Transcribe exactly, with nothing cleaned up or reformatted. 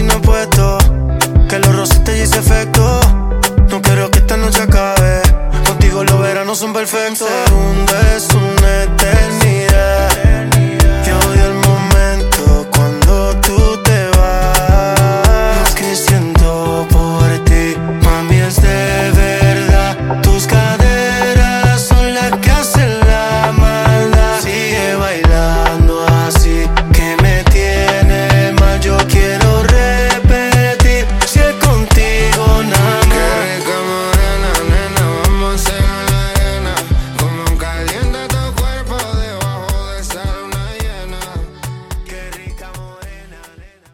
me he puesto, que los rosas te hice efecto. No quiero que esta noche acabe, contigo los veranos son perfectos. Un segundo